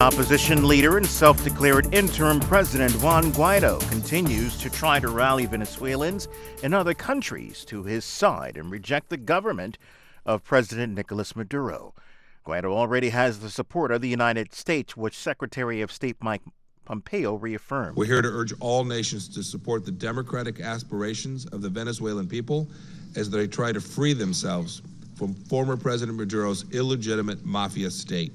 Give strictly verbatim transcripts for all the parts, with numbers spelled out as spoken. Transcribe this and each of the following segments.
Opposition leader and self-declared interim president Juan Guaido continues to try to rally Venezuelans and other countries to his side and reject the government of President Nicolas Maduro. Guaido already has the support of the United States, which Secretary of State Mike Pompeo reaffirmed. We're here to urge all nations to support the democratic aspirations of the Venezuelan people as they try to free themselves from former President Maduro's illegitimate mafia state.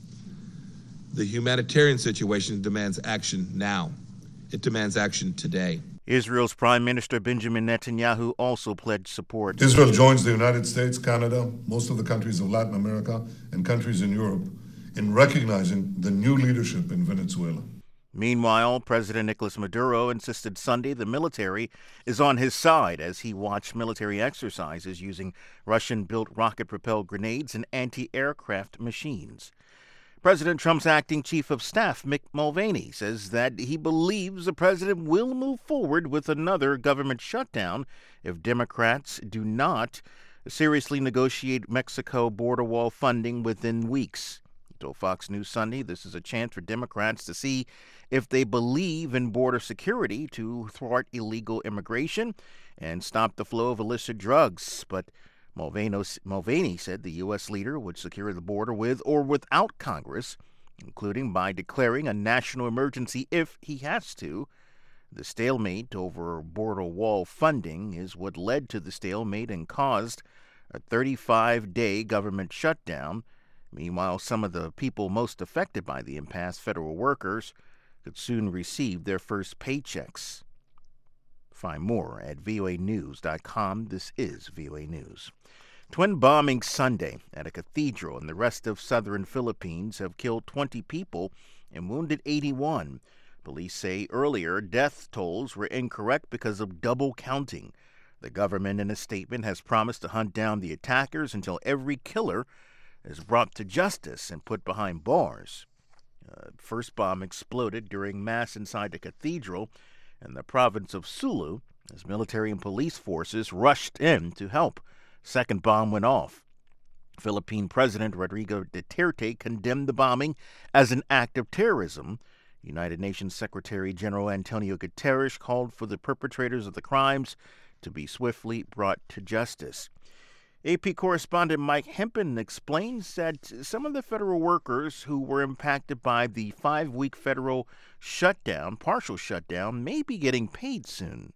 The humanitarian situation demands action now. It demands action today. Israel's Prime Minister Benjamin Netanyahu also pledged support. Israel joins the United States, Canada, most of the countries of Latin America, and countries in Europe in recognizing the new leadership in Venezuela. Meanwhile, President Nicolas Maduro insisted Sunday the military is on his side as he watched military exercises using Russian-built rocket-propelled grenades and anti-aircraft machines. President Trump's acting chief of staff, Mick Mulvaney, says that he believes the president will move forward with another government shutdown if Democrats do not seriously negotiate Mexico border wall funding within weeks. He told Fox News Sunday this is a chance for Democrats to see if they believe in border security to thwart illegal immigration and stop the flow of illicit drugs. But Mulvaney said the U S leader would secure the border with or without Congress, including by declaring a national emergency if he has to. The stalemate over border wall funding is what led to the stalemate and caused a thirty-five day government shutdown. Meanwhile, some of the people most affected by the impasse, federal workers, could soon receive their first paychecks. Find more at V O A news dot com. This is V O A News. Twin bombings Sunday at a cathedral in the rest of southern Philippines have killed twenty people and wounded eighty-one. Police say earlier death tolls were incorrect because of double counting. The government in a statement has promised to hunt down the attackers until every killer is brought to justice and put behind bars. Uh, first bomb exploded during Mass inside the cathedral in the province of Sulu as military and police forces rushed in to help. Second bomb went off. Philippine President Rodrigo Duterte condemned the bombing as an act of terrorism. United Nations Secretary General Antonio Guterres called for the perpetrators of the crimes to be swiftly brought to justice. A P correspondent Mike Hempen explains that some of the federal workers who were impacted by the five-week federal shutdown, partial shutdown, may be getting paid soon.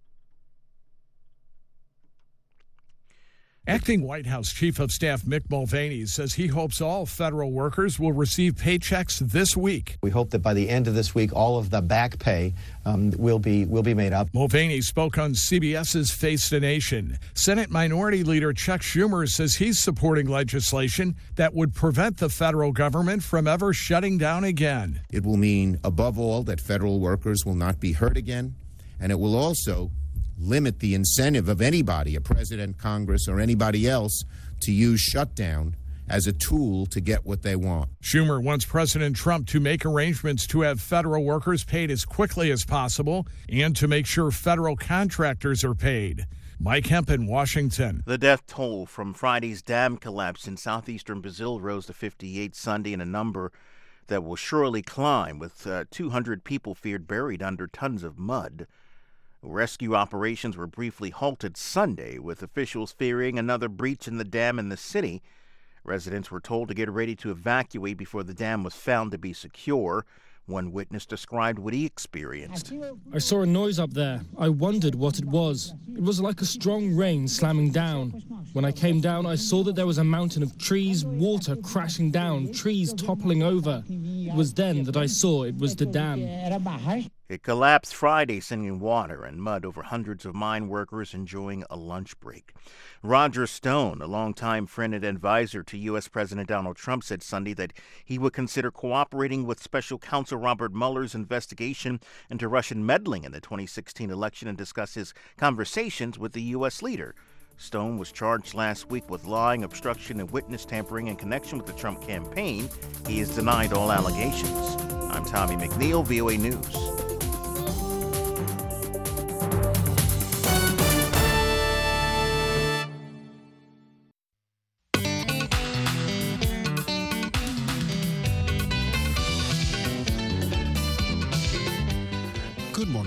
Acting White House Chief of Staff Mick Mulvaney says he hopes all federal workers will receive paychecks this week. We hope that by the end of this week, all of the back pay um, will be will be made up. Mulvaney spoke on CBS's Face the Nation. Senate Minority Leader Chuck Schumer says he's supporting legislation that would prevent the federal government from ever shutting down again. It will mean, above all, that federal workers will not be hurt again, and it will also limit the incentive of anybody, a president, Congress, or anybody else, to use shutdown as a tool to get what they want. Schumer wants President Trump to make arrangements to have federal workers paid as quickly as possible and to make sure federal contractors are paid. Mike Hempen, Washington. The death toll from Friday's dam collapse in southeastern Brazil rose to fifty-eight Sunday, and a number that will surely climb, with uh, two hundred people feared buried under tons of mud. Rescue operations were briefly halted Sunday, with officials fearing another breach in the dam in the city. Residents were told to get ready to evacuate before the dam was found to be secure. One witness described what he experienced. I saw a noise up there. I wondered what it was. It was like a strong rain slamming down. When I came down, I saw that there was a mountain of trees, water crashing down, trees toppling over. It was then that I saw it was the dam. It collapsed Friday, sending water and mud over hundreds of mine workers enjoying a lunch break. Roger Stone, a longtime friend and advisor to U S. President Donald Trump, said Sunday that he would consider cooperating with Special Counsel Robert Mueller's investigation into Russian meddling in the twenty sixteen election and discuss his conversations with the U S leader. Stone was charged last week with lying, obstruction, and witness tampering in connection with the Trump campaign. He has denied all allegations. I'm Tommy McNeil, V O A News.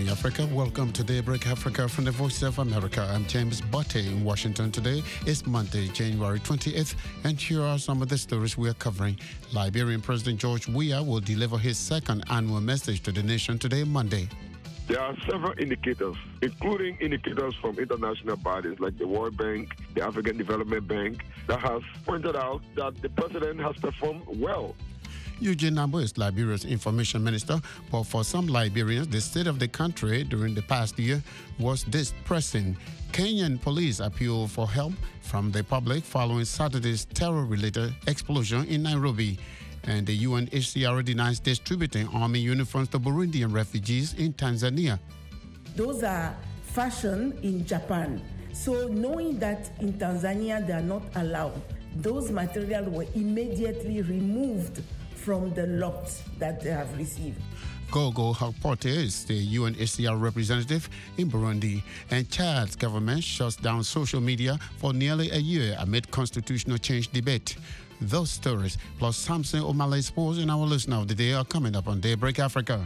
morning, Africa. Welcome to Daybreak Africa from the Voice of America. I'm James Botte in Washington today. It's Monday, January twenty-eighth, and here are some of the stories we are covering. Liberian President George Weah will deliver his second annual message to the nation today, Monday. There are several indicators, including indicators from international bodies like the World Bank, the African Development Bank, that has pointed out that the president has performed well. Eugene Nabo is Liberia's information minister, but for some Liberians, the state of the country during the past year was distressing. Kenyan police appeal for help from the public following Saturday's terror-related explosion in Nairobi. And the U N H C R denies distributing army uniforms to Burundian refugees in Tanzania. Those are fashioned in Japan. So knowing that in Tanzania they are not allowed, those materials were immediately removed from the lots that they have received. Gogo Hakporte is the U N H C R representative in Burundi, and Chad's government shuts down social media for nearly a year amid constitutional change debate. Those stories, plus Samson O'Malley Sports and our listener of the day, are coming up on Daybreak Africa.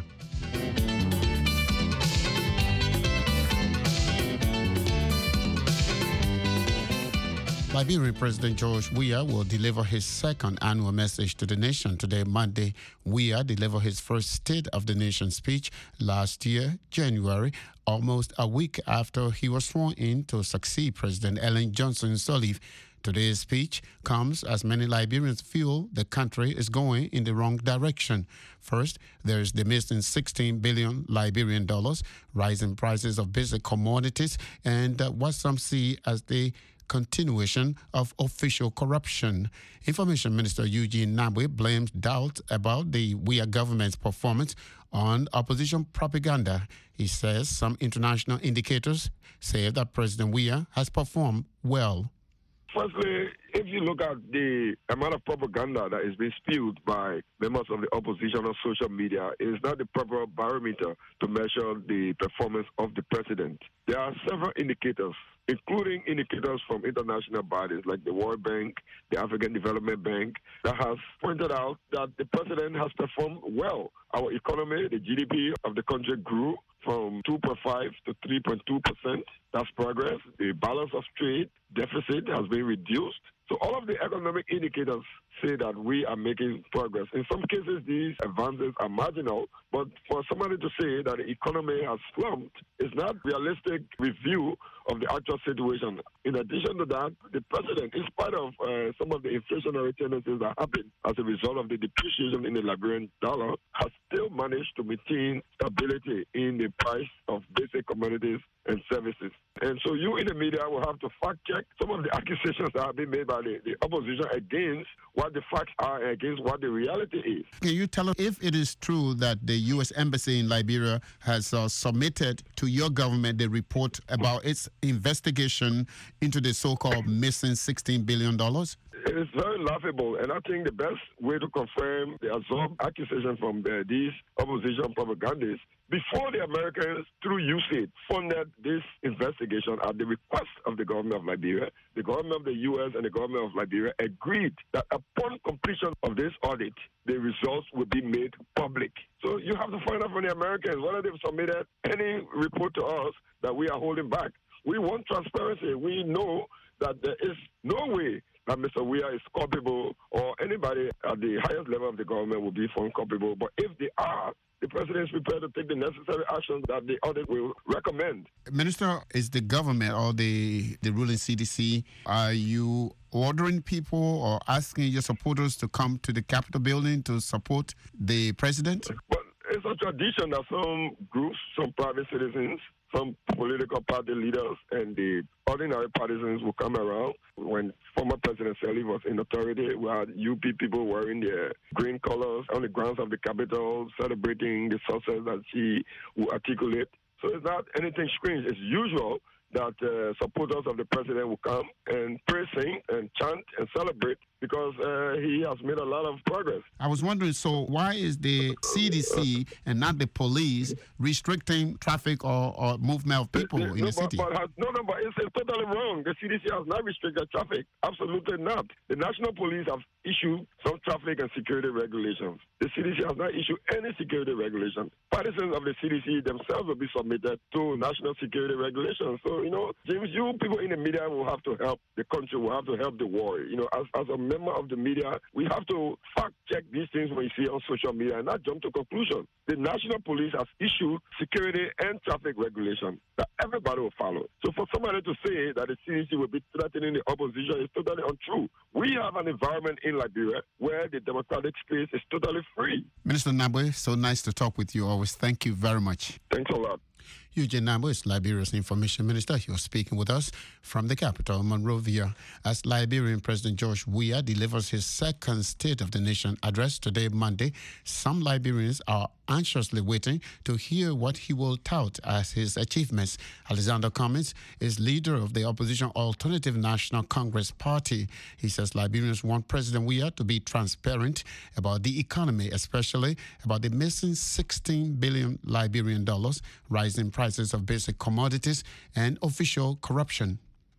Liberian President George Weah will deliver his second annual message to the nation today, Monday. Weah delivered his first State of the Nation speech last year, January, almost a week after he was sworn in to succeed President Ellen Johnson Sirleaf. Today's speech comes as many Liberians feel the country is going in the wrong direction. First, there is the missing sixteen billion Liberian dollars, rising prices of basic commodities, and uh, what some see as the continuation of official corruption. Information Minister Eugene Nabwe blames doubt about the Weah government's performance on opposition propaganda. He says some international indicators say that President Weah has performed well. Firstly, if you look at the amount of propaganda that is being spewed by members of the opposition on social media, it is not the proper barometer to measure the performance of the president. There are several indicators, including indicators from international bodies like the World Bank, the African Development Bank, that has pointed out that the president has performed well. Our economy, the G D P of the country grew from two point five to three point two percent. That's progress. The balance of trade deficit has been reduced. So all of the economic indicators say that we are making progress. In some cases, these advances are marginal, but for somebody to say that the economy has slumped is not realistic review of the actual situation. In addition to that, the president, in spite of uh, some of the inflationary tendencies that happen as a result of the depreciation in the Liberian dollar, has still managed to maintain stability in the price of basic commodities and services. And so you in the media will have to fact check some of the accusations that have been made by the, the opposition against what the facts are and against what the reality is. Can you tell us if it is true that the U S Embassy in Liberia has uh, submitted to your government the report about its investigation into the so-called missing sixteen billion dollars? It is very laughable, and I think the best way to confirm the absurd accusation from uh, these opposition propagandists, before the Americans, through U S A I D, funded this investigation at the request of the government of Liberia, the government of the U S and the government of Liberia agreed that upon completion of this audit, the results would be made public. So you have to find out from the Americans whether they've submitted any report to us that we are holding back. We want transparency. We know that there is no way that Mister Weah is culpable, or anybody at the highest level of the government will be found culpable. But if they are, the president is prepared to take the necessary actions that the audit will recommend. Minister, is the government or the, the ruling C D C, are you ordering people or asking your supporters to come to the Capitol building to support the president? Well, it's a tradition that some groups, some private citizens, some political party leaders and the ordinary partisans will come around. When former President Sirleaf was in authority, we had U P people wearing their green colors on the grounds of the Capitol, celebrating the success that she will articulate. So it's not anything strange. It's usual that uh, supporters of the president will come and pray, sing, and chant and celebrate because uh, he has made a lot of progress. I was wondering, so why is the C D C and not the police restricting traffic or, or movement of people the, in no, the city? But, but has, no, no, but it's, it's totally wrong. The C D C has not restricted traffic. Absolutely not. The national police have issued some traffic and security regulations. The C D C has not issued any security regulations. Partisans of the C D C themselves will be submitted to national security regulations. So, you know, James, you people in the media will have to help the country, will have to help the war. You know, as, as a member of the media, we have to fact check these things when you see on social media and not jump to conclusions. The national police has issued security and traffic regulations that everybody will follow. So for somebody to say that the C D C will be threatening the opposition is totally untrue. We have an environment in Liberia where the democratic space is totally free. Minister Nabwe, so nice to talk with you always. Thank you very much. Thanks a lot. Eugene Nabwe is Liberia's information minister. He was speaking with us from the capital, Monrovia, as Liberian President George Weah delivers his second State of the Nation address today, Monday. Some Liberians are anxiously waiting to hear what he will tout as his achievements. Alexander Cummings is leader of the opposition Alternative National Congress Party. He says Liberians want President Weah to be transparent about the economy, especially about the missing sixteen billion Liberian dollars, rising prices of basic commodities, and official corruption.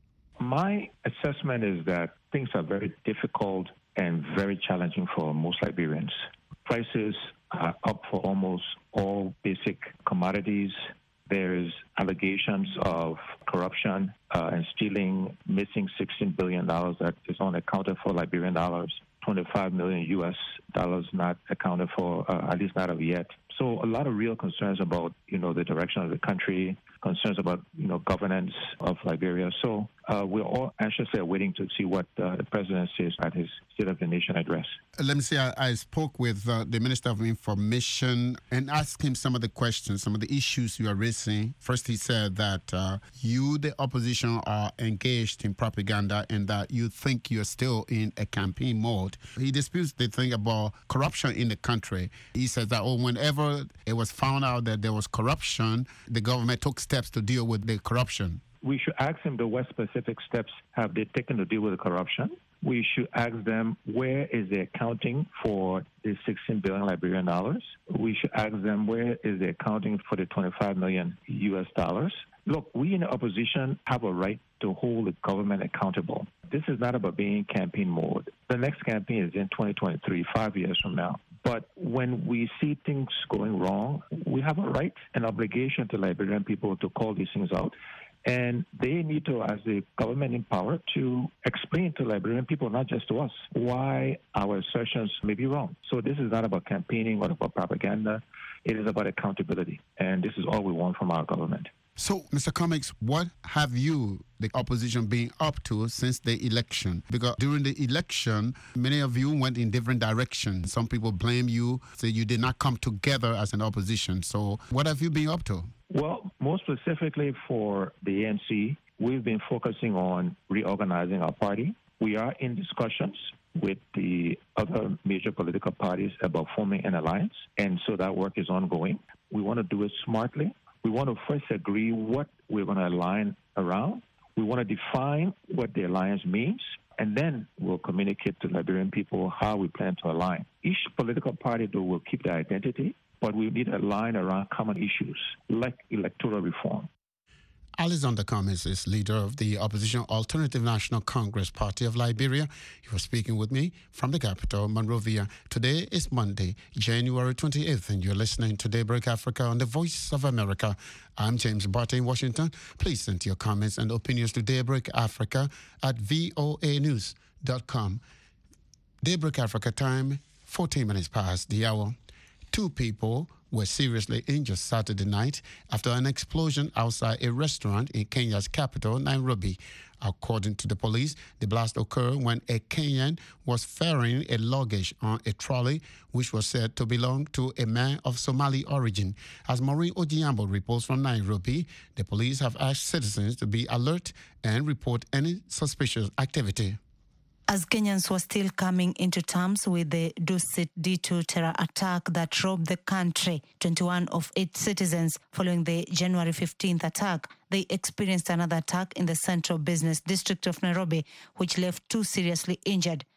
My assessment is that things are very difficult and very challenging for most Liberians. Prices are up for almost all basic commodities. There's allegations of corruption uh, and stealing, missing sixteen billion dollars that is unaccounted for Liberian dollars, twenty-five million U S dollars not accounted for, uh, at least not of yet. So a lot of real concerns about, you know, the direction of the country, concerns about, you know, governance of Liberia. So uh, we're all anxiously waiting to see what uh, the president says at his State of the Nation address. Let me see, I, I spoke with uh, the Minister of Information and asked him some of the questions, some of the issues you are raising. First, he said that uh, you, the opposition, are engaged in propaganda and that you think you're still in a campaign mode. He disputes the thing about corruption in the country. He says that, oh, whenever it was found out that there was corruption, the government took steps to deal with the corruption. We should ask him the what specific steps have they taken to deal with the corruption. We should ask them where is the accounting for the sixteen billion Liberian dollars. We should ask them where is the accounting for the twenty-five million U S dollars. Look, we in the opposition have a right to hold the government accountable. This is not about being in campaign mode. The next campaign is in twenty twenty-three, five years from now. But when we see things going wrong, we have a right and obligation to Liberian people to call these things out. And they need to, as the government in power, to explain to Liberian people, not just to us, why our assertions may be wrong. So this is not about campaigning or about propaganda. It is about accountability. And this is all we want from our government. So, Mister Cummings, what have you, the opposition, been up to since the election? Because during the election, many of you went in different directions. Some people blame you, say you did not come together as an opposition. So what have you been up to? Well, more specifically for the A N C, we've been focusing on reorganizing our party. We are in discussions with the other major political parties about forming an alliance, and so that work is ongoing. We want to do it smartly. We want to first agree what we're going to align around. We want to define what the alliance means, and then we'll communicate to Liberian people how we plan to align. Each political party, though, will keep their identity, but we need a line around common issues like electoral reform. Alexander Cummings is leader of the opposition Alternative National Congress Party of Liberia. He was speaking with me from the capital, Monrovia. Today is Monday, January twenty-eighth, and you're listening to Daybreak Africa on the Voice of America. I'm James Barton in Washington. Please send your comments and opinions to Daybreak Africa at voa news dot com. Daybreak Africa time, fourteen minutes past the hour. Two people were seriously injured Saturday night after an explosion outside a restaurant in Kenya's capital, Nairobi. According to the police, the blast occurred when a Kenyan was ferrying a luggage on a trolley, which was said to belong to a man of Somali origin. As Maureen Ojiambo reports from Nairobi, the police have asked citizens to be alert and report any suspicious activity. As Kenyans were still coming into terms with the Dusit D two terror attack that robbed the country, twenty-one of its citizens following the January fifteenth attack, they experienced another attack in the central business district of Nairobi, which left two seriously injured.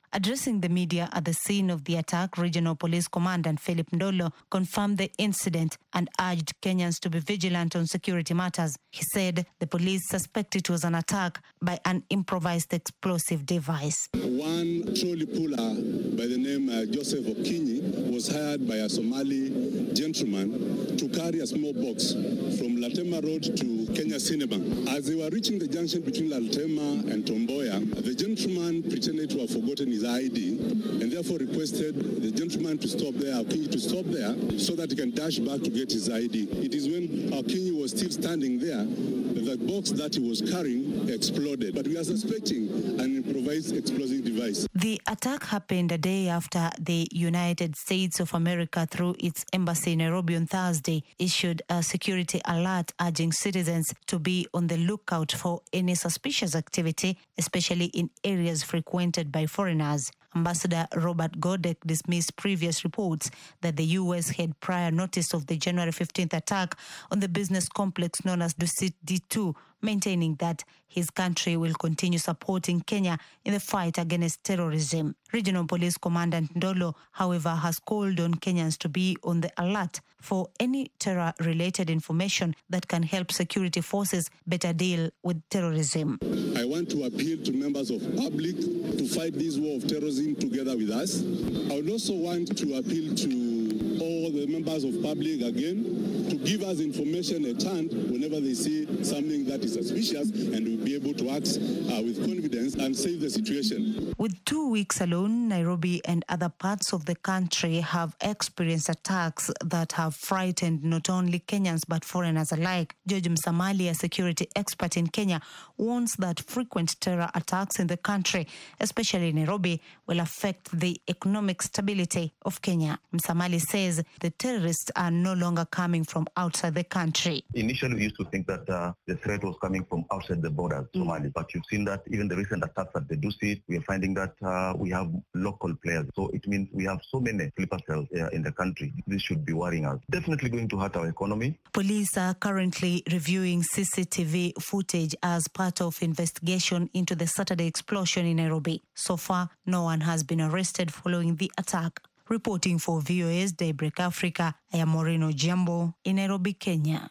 Addressing the media at the scene of the attack, Regional Police Commandant Philip Ndolo confirmed the incident and urged Kenyans to be vigilant on security matters. He said the police suspect it was an attack by an improvised explosive device. One trolley puller by the name uh, Joseph Okinyi was hired by a Somali gentleman to carry a small box from Latema Road to Kenya Cinema. As they were reaching the junction between Latema and Tomboya, the gentleman pretended to have forgotten his I D and therefore requested the gentleman to stop there, Okinyi to stop there, so that he can dash back to get his I D. It is when Okinyi was still standing there that the box that he was carrying exploded. But we are suspecting an improvised explosive device. The attack happened a day after the United States of America, through its embassy in Nairobi on Thursday, issued a security alert urging citizens to be on the lookout for any suspicious activity, especially in areas frequented by foreigners. Ambassador Robert Godek dismissed previous reports that the U S had prior notice of the January fifteenth attack on the business complex known as Dusit D two, maintaining that his country will continue supporting Kenya in the fight against terrorism. Regional Police Commandant Ndolo, however, has called on Kenyans to be on the alert for any terror-related information that can help security forces better deal with terrorism. I want to appeal to members of public to fight this war of terrorism together with us. I would also want to appeal to all the members of public again to give us information at hand whenever they see something that is suspicious, and we'll be able to act uh, with confidence and save the situation. With two weeks alone, Nairobi and other parts of the country have experienced attacks that have frightened not only Kenyans but foreigners alike. George Msamali, a security expert in Kenya, warns that frequent terror attacks in the country, especially in Nairobi, will affect the economic stability of Kenya. Msamali says the terrorists are no longer coming from outside the country. Initially, we used to think that uh, the threat was coming from outside the borders, mm. Somali, but you've seen that even the recent attacks at the Dusit, we are finding that uh, we have local players. So it means we have so many sleeper cells uh, in the country. This should be worrying us. Definitely going to hurt our economy. Police are currently reviewing C C T V footage as part of investigation into the Saturday explosion in Nairobi. So far, no one has been arrested following the attack. Reporting for V O A's Daybreak Africa, I am Moreno Jambo in Nairobi, Kenya.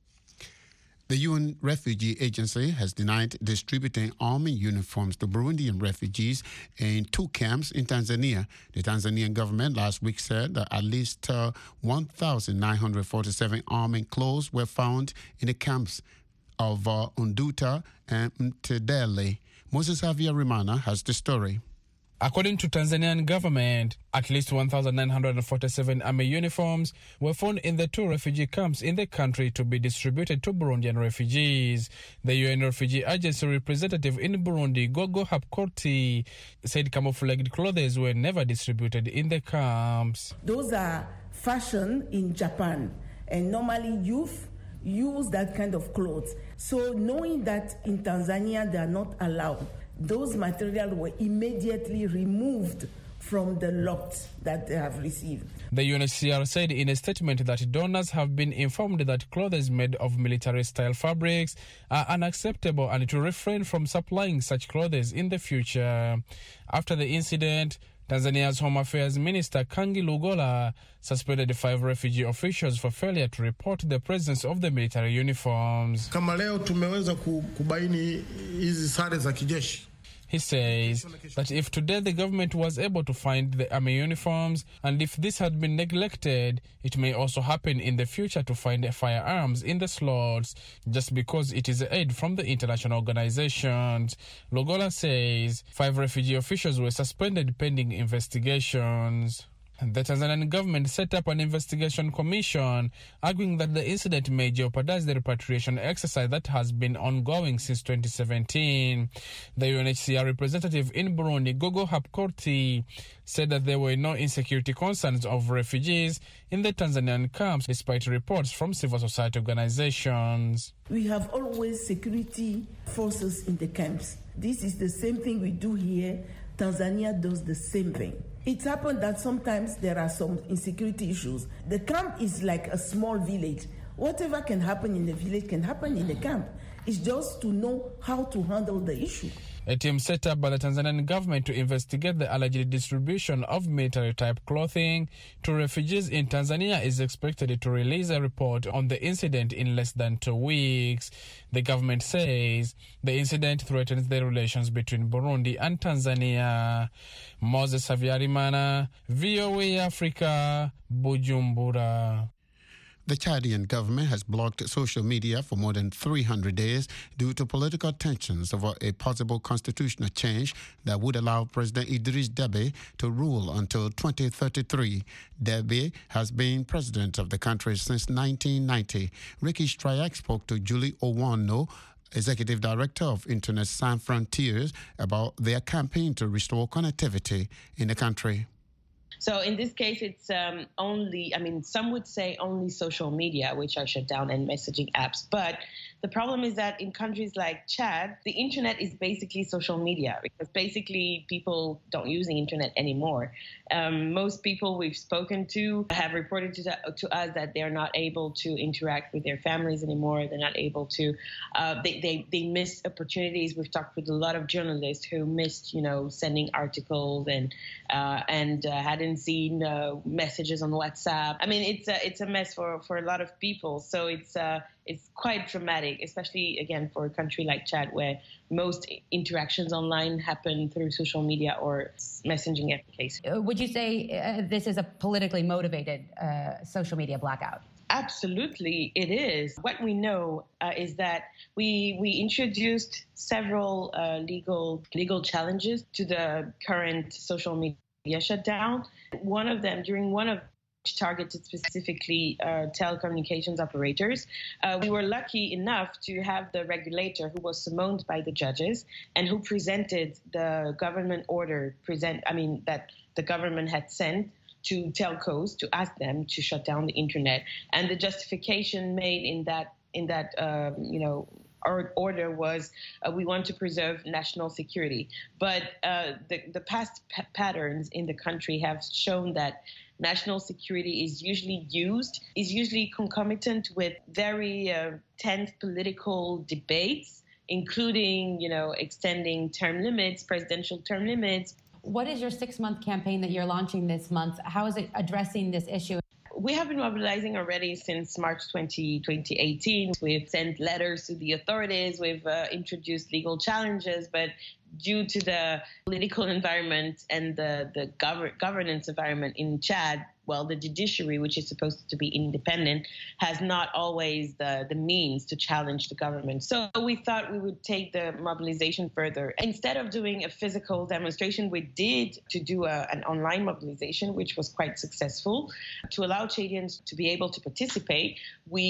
The U N Refugee Agency has denied distributing army uniforms to Burundian refugees in two camps in Tanzania. The Tanzanian government last week said that at least uh, one thousand nine hundred forty-seven army clothes were found in the camps of uh, Unduta and Mtedele. Moses Javier Rimana has the story. According to Tanzanian government, at least one thousand nine hundred forty-seven army uniforms were found in the two refugee camps in the country to be distributed to Burundian refugees. The U N Refugee Agency representative in Burundi, Gogo Hapkorti, said camouflaged clothes were never distributed in the camps. Those are fashioned in Japan, and normally youth use that kind of clothes. So knowing that in Tanzania they are not allowed, those materials were immediately removed from the lots that they have received. The U N H C R said in a statement that donors have been informed that clothes made of military-style fabrics are unacceptable and to refrain from supplying such clothes in the future. After the incident, Tanzania's Home Affairs Minister Kangi Lugola suspended five refugee officials for failure to report the presence of the military uniforms. Kama leo tumeweza kubaini hizi sare za kijeshi. He says that if today the government was able to find the army uniforms, and if this had been neglected, it may also happen in the future to find firearms in the slots, just because it is aid from the international organizations. Lugola says five refugee officials were suspended pending investigations. The Tanzanian government set up an investigation commission, arguing that the incident may jeopardize the repatriation exercise that has been ongoing since twenty seventeen. The U N H C R representative in Burundi, Gogo Hapkorti, said that there were no insecurity concerns of refugees in the Tanzanian camps, despite reports from civil society organizations. We have always security forces in the camps. This is the same thing we do here. Tanzania does the same thing. It's happened that sometimes there are some insecurity issues. The camp is like a small village. Whatever can happen in the village can happen in the camp. It's just to know how to handle the issue. A team set up by the Tanzanian government to investigate the alleged distribution of military-type clothing to refugees in Tanzania is expected to release a report on the incident in less than two weeks. The government says the incident threatens the relations between Burundi and Tanzania. Moses Savyarimana, V O A Africa, Bujumbura. The Chadian government has blocked social media for more than three hundred days due to political tensions over a possible constitutional change that would allow President Idriss Deby to rule until twenty thirty-three. Deby has been president of the country since nineteen ninety. Ricky Stryak spoke to Julie Owano, Executive Director of Internet Sans Frontiers, about their campaign to restore connectivity in the country. So in this case, it's um, only, I mean, some would say only social media, which are shut down, and messaging apps. But the problem is that in countries like Chad, the internet is basically social media, because basically people don't use the internet anymore. Um, most people we've spoken to have reported to, to us that they're not able to interact with their families anymore. They're not able to, uh, they, they, they miss opportunities. We've talked with a lot of journalists who missed, you know, sending articles and, uh, and uh, hadn't seen uh, messages on WhatsApp. I mean, it's a, it's a mess for, for a lot of people. So it's uh, it's quite dramatic, especially, again, for a country like Chad, where most interactions online happen through social media or messaging applications. Would you say uh, this is a politically motivated uh, social media blackout? Absolutely, it is. What we know uh, is that we we introduced several uh, legal legal challenges to the current social media shutdown. One of them, during one of which targeted specifically uh, telecommunications operators, uh, we were lucky enough to have the regulator who was summoned by the judges and who presented the government order present. I mean that the government had sent to telcos to ask them to shut down the internet, and the justification made in that in that um, you know. Our order was uh, we want to preserve national security. But uh, the, the past p- patterns in the country have shown that national security is usually used, is usually concomitant with very uh, tense political debates, including, you know, extending term limits, presidential term limits. What is your six-month campaign that you're launching this month? How is it addressing this issue? We have been mobilizing already since March twenty eighteen. We've sent letters to the authorities. We've uh, introduced legal challenges, but due to the political environment and the, the gov- governance environment in Chad, well, the judiciary, which is supposed to be independent, has not always the, the means to challenge the government. So we thought we would take the mobilization further. Instead of doing a physical demonstration, we did to do a, an online mobilization, which was quite successful. To allow Chadians to be able to participate,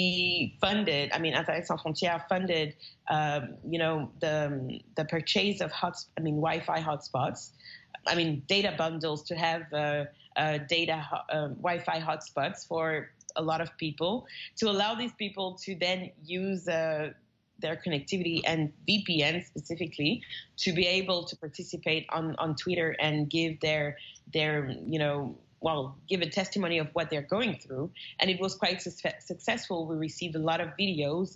we funded, I mean, Internet Sans Frontières funded, um, you know, the, the purchase of hot, I mean, Wi-Fi hotspots. I mean, data bundles to have uh, uh, data uh, Wi-Fi hotspots for a lot of people, to allow these people to then use uh, their connectivity and V P N specifically to be able to participate on, on Twitter and give their their you know well give a testimony of what they're going through. And it was quite su- successful. We received a lot of videos.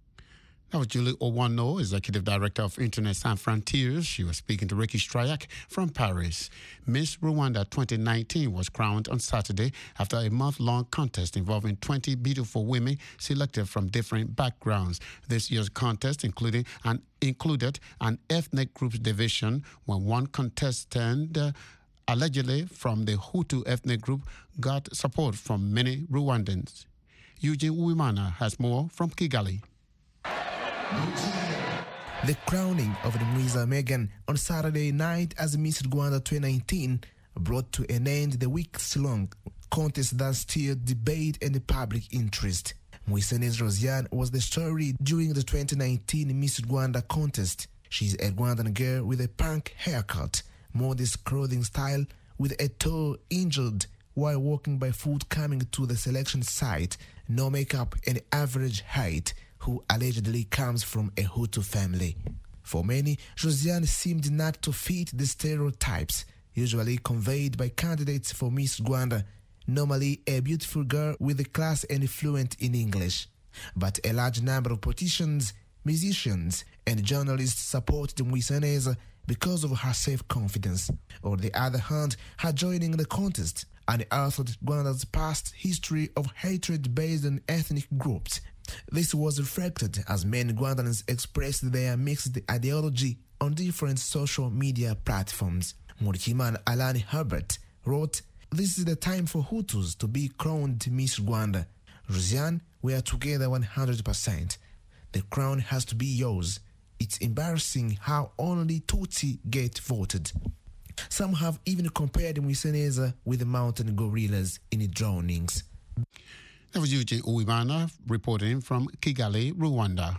That was Julie Owano, Executive Director of Internet Sans Frontières. She was speaking to Ricky Stryak from Paris. Miss Rwanda twenty nineteen was crowned on Saturday after a month-long contest involving twenty beautiful women selected from different backgrounds. This year's contest included an, included an ethnic groups division when one contestant, uh, allegedly from the Hutu ethnic group, got support from many Rwandans. Eugene Uwimana has more from Kigali. The crowning of the Mwiza Megan on Saturday night as Miss Rwanda twenty nineteen brought to an end the weeks-long contest that stirred debate and the public interest. Mwisenez Rosiane was the story during the twenty nineteen Miss Rwanda contest. She's a Rwandan girl with a punk haircut, modest clothing style, with a toe injured while walking by foot coming to the selection site, no makeup and average height, who allegedly comes from a Hutu family. For many, Josiane seemed not to fit the stereotypes usually conveyed by candidates for Miss Rwanda, normally a beautiful girl with a class and fluent in English. But a large number of politicians, musicians, and journalists supported Mwiseneza because of her self-confidence. On the other hand, her joining the contest unearthed Rwanda's past history of hatred based on ethnic groups. This was reflected as many Rwandans expressed their mixed ideology on different social media platforms. Murikiman Alani Herbert wrote, "This is the time for Hutus to be crowned Miss Rwanda. Ruziane, we are together one hundred percent. The crown has to be yours. It's embarrassing how only Tutsi get voted." Some have even compared Mwiseneza with the mountain gorillas in the drownings. That was Eugene Uwimana reporting from Kigali, Rwanda.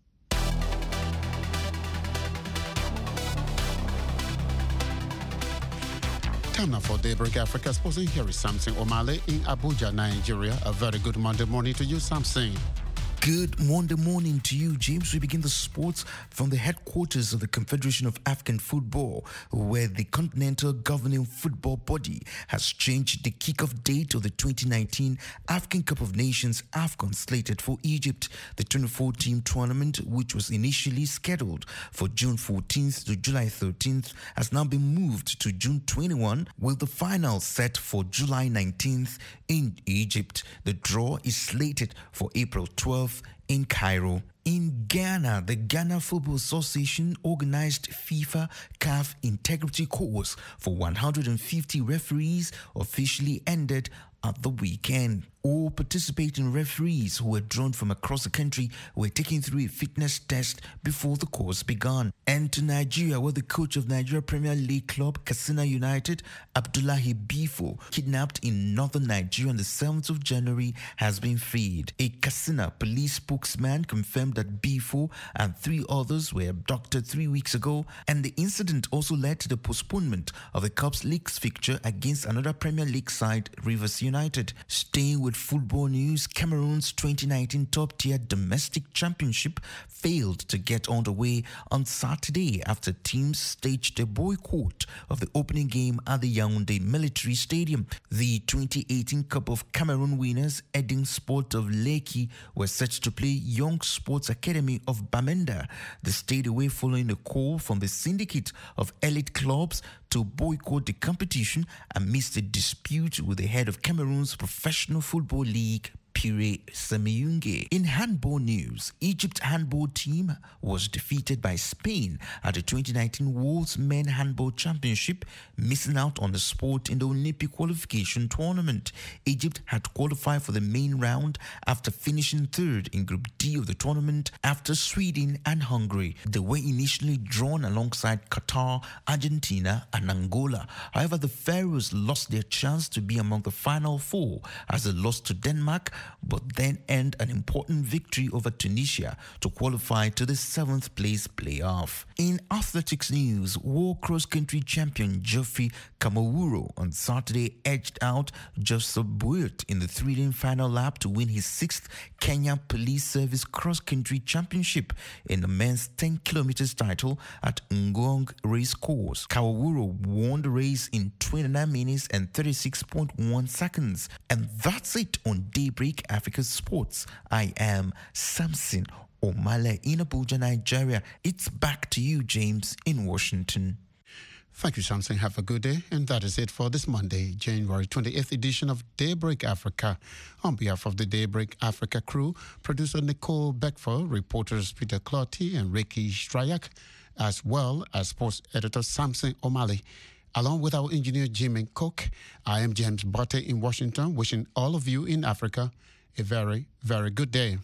Time now for Daybreak Africa Sports. Here is Samson Omale in Abuja, Nigeria. A very good Monday morning to you, Samson. Good Monday morning to you, James. We begin the sports from the headquarters of the Confederation of African Football, where the continental governing football body has changed the kickoff date of the twenty nineteen African Cup of Nations AFCON slated for Egypt. The twenty-four team tournament, which was initially scheduled for June fourteenth to July thirteenth, has now been moved to June twenty-first, with the final set for July nineteenth in Egypt. The draw is slated for April twelfth in Cairo. In Ghana, the Ghana Football Association organized FIFA C A F Integrity Course for one hundred fifty referees officially ended at the weekend. All participating referees who were drawn from across the country were taken through a fitness test before the course began. And to Nigeria, where the coach of Nigeria Premier League club Katsina United, Abdullahi Bifo, kidnapped in northern Nigeria on the seventh of January, has been freed. A Katsina police spokesman confirmed that Bifo and three others were abducted three weeks ago, and the incident also led to the postponement of the Cups League's fixture against another Premier League side, Rivers United. Staying with football news, Cameroon's twenty nineteen top-tier domestic championship failed to get underway on Saturday after teams staged a boycott of the opening game at the Yaoundé Military Stadium. The twenty eighteen Cup of Cameroon winners, Edin Sport of Lekki, were set to play Young Sports Academy of Bamenda. They stayed away following a call from the syndicate of elite clubs to boycott the competition amidst a dispute with the head of Cameroon's Professional Football League, Pierre Semiyunge. In handball news, Egypt handball team was defeated by Spain at the twenty nineteen World Men Handball Championship, missing out on the spot in the Olympic qualification tournament. Egypt had qualified for the main round after finishing third in Group D of the tournament after Sweden and Hungary. They were initially drawn alongside Qatar, Argentina and Angola. However, the Pharaohs lost their chance to be among the final four as they lost to Denmark, but then earned an important victory over Tunisia to qualify to the seventh place playoff. In athletics news, world cross-country champion Geoffrey Kamawuro on Saturday edged out Joseph Boyert in the three-lane final lap to win his sixth Kenya Police Service cross-country championship in the men's ten kilometers title at Ngong Race Course. Kamawuro won the race in twenty-nine minutes and thirty-six point one seconds. And that's it on Daybreak Africa Sports. I am Samson Omale in Abuja, Nigeria. It's back to you, James, in Washington. Thank you, Samson. Have a good day. And that is it for this Monday, January twenty-eighth edition of Daybreak Africa. On behalf of the Daybreak Africa crew, producer Nicole Beckford, reporters Peter Clotty and Ricky Strayak, as well as sports editor Samson Omale, along with our engineer Jimmy Cook, I am James Botte in Washington, wishing all of you in Africa a very, very good day.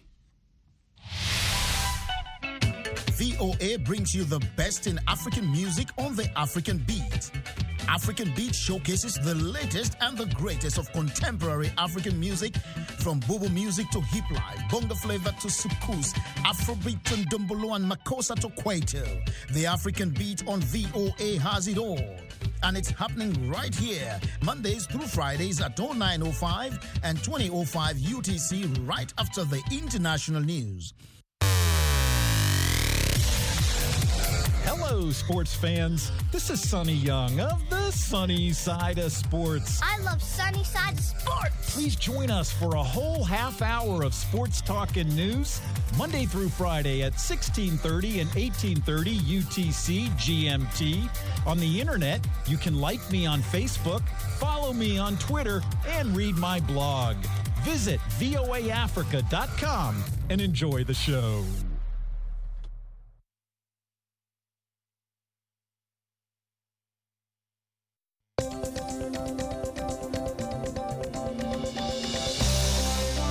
V O A brings you the best in African music on the African Beat. African Beat showcases the latest and the greatest of contemporary African music, from Bobo music to hip life, bongo flavor to soukous, Afrobeat and Dombolo and Makossa to Kwaito. The African Beat on V O A has it all. And it's happening right here, Mondays through Fridays at oh nine oh five and twenty oh five U T C, right after the international news. Hello, sports fans. This is Sonny Young of the Sunny Side of Sports. I love Sunny Side of Sports. Please join us for a whole half hour of sports talk and news, Monday through Friday at sixteen thirty and eighteen thirty U T C G M T. On the internet, you can like me on Facebook, follow me on Twitter, and read my blog. Visit V O A Africa dot com and enjoy the show.